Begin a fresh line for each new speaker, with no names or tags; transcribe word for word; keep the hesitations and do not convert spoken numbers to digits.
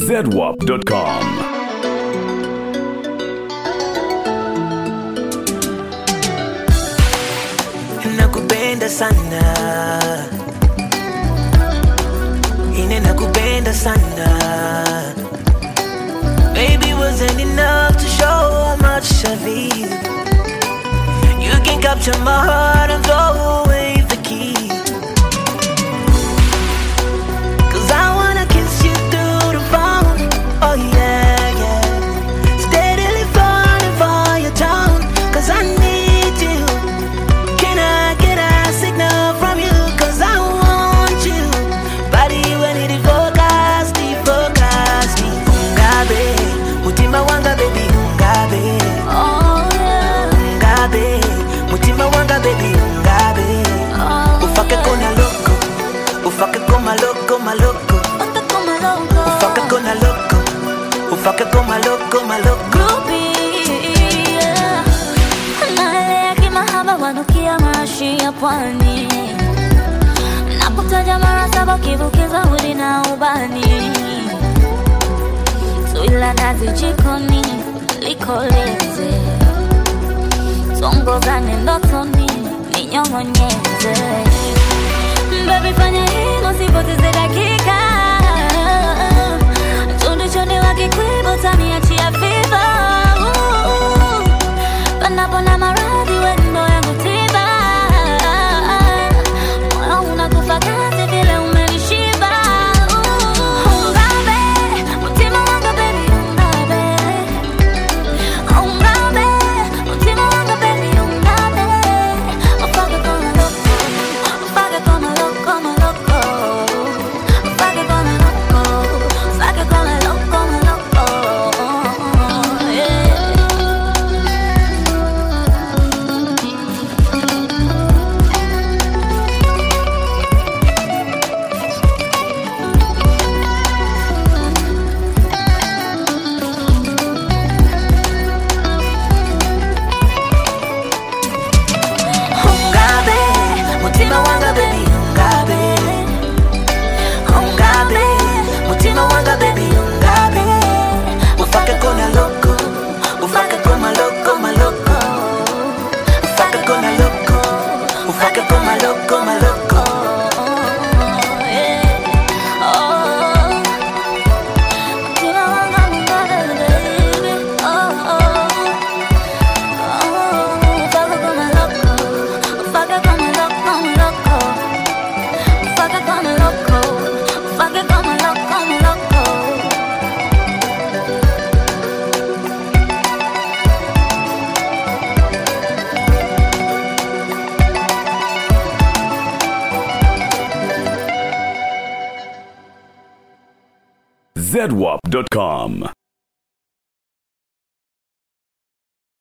zedwap dot com.
Nakupenda sana, ine nakupenda sana. Baby, wasn't enough to show how much I feel. You can capture my heart and throw away the key. Cause I wanna kiss you through the phone. Oh yeah, yeah. Steadily falling for your tone. Cause I need you. Can I get a signal from you? Cause I want you. Body when it is focused, it focused. Ungabe, mutima wanga baby, ungabe.
Oh yeah.
Ungabe, mutima wanga baby, ungabe.
Oh,
Ufake
yeah.
kona loco, ufake koma loco, maloko.
Ufake koma loco.
Ufake kona loco, ufake koma loco, maloko.
Groupie, yeah. Naelea kimahaba wanukia marashi ya pwani. Nakutaja mara saba kivukiza udi na ubani. Suila nazi jikoni, likoleze. Tongozane ndotoni, ninyongonyeze. Baby fanya hilo sipoteze dakika. Chonde chonde wakikwibo taniachia fiba. Panapo na maradhi wendo yangu tiba. Moyo unakufa kazi vile umenishiba. Ungabe, mutima wanga baby ungabe. Ungabe, mutima wanga baby ungabe. Ufake koma loco, ufake koma loco, maloko. Ufake koma loco, ufake koma loco, maloko. Yeah.
Ungabe, mutima wanga baby, ungabe. Ungabe, mutima wanga baby, ungabe. Ufake kona loco, ufake koma loco, maloko. Ufake kona loco, ufake koma loco, maloko.
zedwap dot com.